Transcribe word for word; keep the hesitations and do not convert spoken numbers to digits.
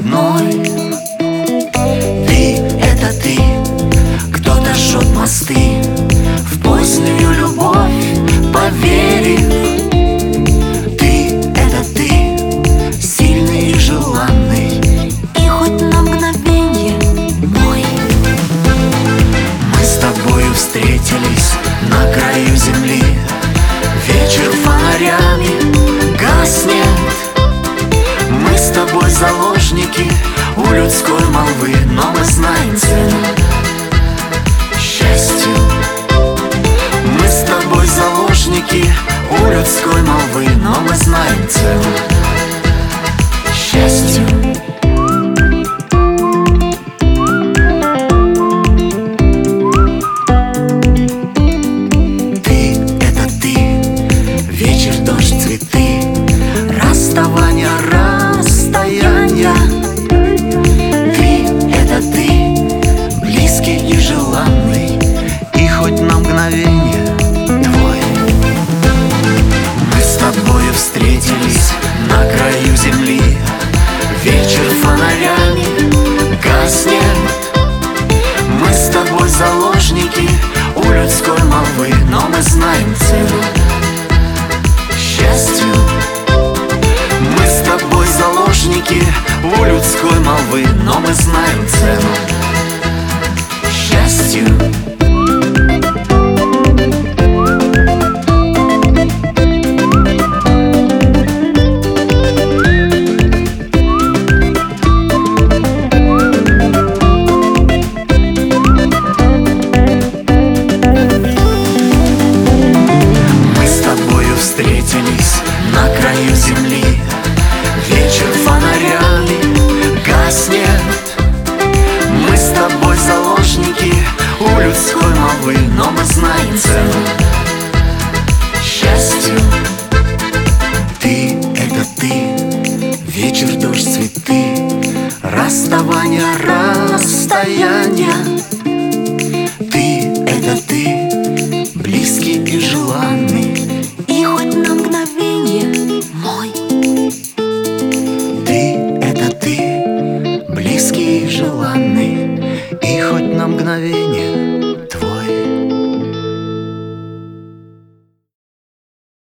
родной. Ты — это ты, кто-то жжет мосты в позднюю любовь, поверив. Ты — это ты, сильный и желанный, и хоть на мгновенье мой. Мы с тобою встретились на краю земли, вечер фонарями гаснет. Мы с тобой заложники у людской молвы, но мы знаем цену счастью. Мы с тобой заложники у людской молвы, но мы знаем цену счастью. Ты — это ты, вечер, дождь, цветы, расставание, расстояние. Ты — это ты, близкий и желанный, и хоть на мгновение твой. Мы с тобою встретились на краю земли, вечер фонарями гаснет. Мы с тобой заложники у людской молвы, но мы знаем цену счастью. Мы с тобой заложники у людской молвы, но мы знаем цену счастью. Встретились на краю земли, вечер фонарями гаснет. Мы с тобой заложники у людской молвы, но мы знаем цену счастью. Ты — это ты, вечер, дождь, цветы, расставание, расстояние.